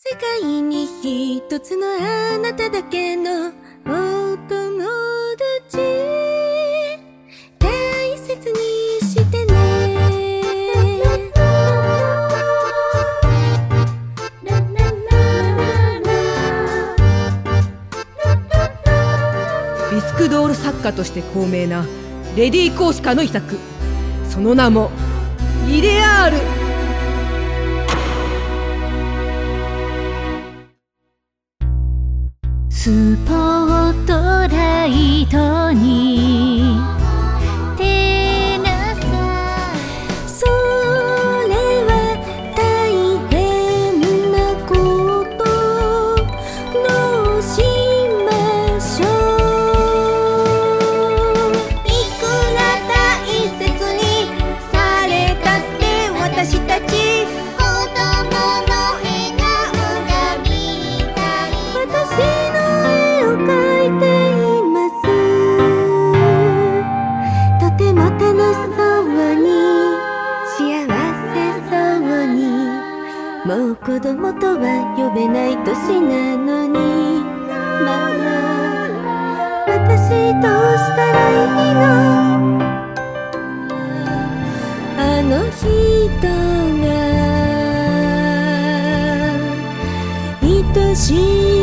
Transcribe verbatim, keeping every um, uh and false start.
世界に一つのあなただけのお友達、大切にしてね。 ビスクドール作家として高名なレディー・コーシカの遺作、その名もイデアール。 スポットライトに照らさ、 それは大変なことどうしましょう。 いくら大切にされたって私たち子供の笑顔が見たい。 私の絵を描いています。とても楽しそうに幸せそうに、もう子供とは呼べない年なのに、ママ私どうしたらいいの。あの人が愛しい